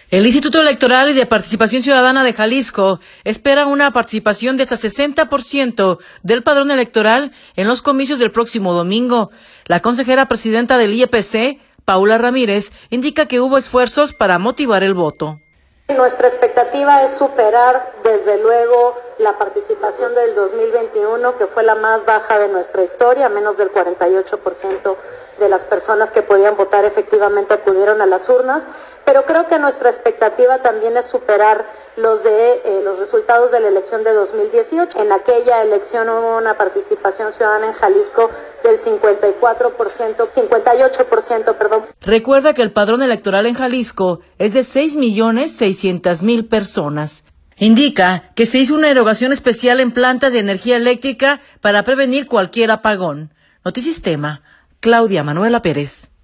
El Instituto Electoral y de Participación Ciudadana de Jalisco espera una participación de hasta 60% del padrón electoral en los comicios del próximo domingo. La consejera presidenta del IEPC, Paula Ramírez, indica que hubo esfuerzos para motivar el voto. Nuestra expectativa es superar, desde luego, la participación del 2021, que fue la más baja de nuestra historia. Menos del 48% de las personas que podían votar efectivamente acudieron a las urnas. Pero creo que nuestra expectativa también es superar los resultados de la elección de 2018. En aquella elección hubo una participación ciudadana en Jalisco del 58%. Recuerda que el padrón electoral en Jalisco es de 6.600.000 personas. Indica que se hizo una erogación especial en plantas de energía eléctrica para prevenir cualquier apagón. Notisistema, Claudia Manuela Pérez.